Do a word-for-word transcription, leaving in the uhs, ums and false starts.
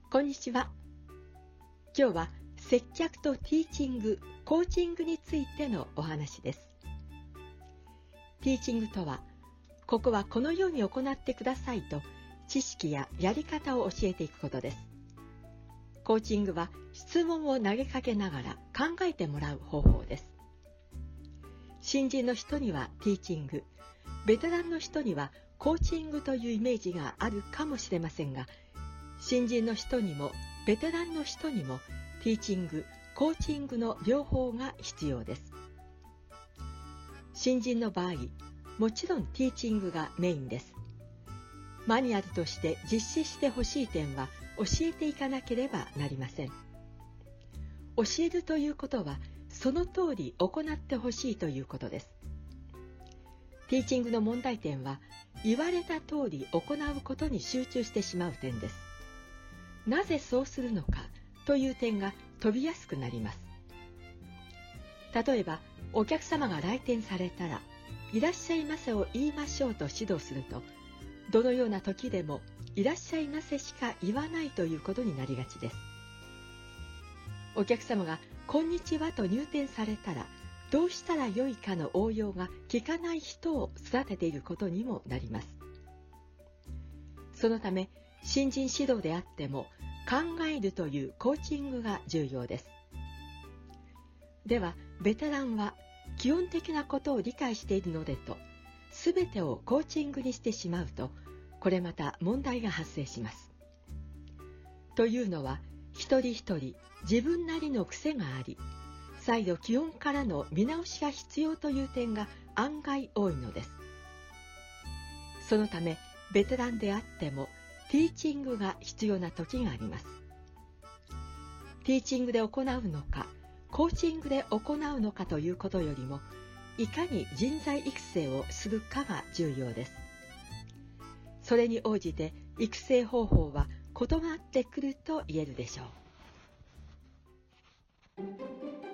こんにちは。今日は接客とティーチング、コーチングについてのお話です。ティーチングとは、ここはこのように行ってくださいと知識ややり方を教えていくことです。コーチングは質問を投げかけながら考えてもらう方法です。新人の人にはティーチング、ベテランの人にはコーチングというイメージがあるかもしれませんが、新人の人にもベテランの人にもティーチング、コーチングの両方が必要です。新人の場合、もちろんティーチングがメインです。マニュアルとして実施してほしい点は教えていかなければなりません。教えるということはその通り行ってほしいということです。ティーチングの問題点は言われた通り行うことに集中してしまう点です。なぜそうするのかという点が飛びやすくなります。例えば、お客様が来店されたら、いらっしゃいませを言いましょうと指導すると、どのような時でもいらっしゃいませしか言わないということになりがちです。お客様がこんにちはと入店されたら、どうしたらよいかの応用が効かない人を育てていることにもなります。そのため、新人指導であっても考えるというコーチングが重要です。では、ベテランは基本的なことを理解しているのでと、すべてをコーチングにしてしまうと、これまた問題が発生します。というのは、一人一人自分なりの癖があり、再度基本からの見直しが必要という点が案外多いのです。そのため、ベテランであっても、ティーチングが必要な時があります。ティーチングで行うのか、コーチングで行うのかということよりも、いかに人材育成をするかが重要です。それに応じて育成方法は異なってくると言えるでしょう。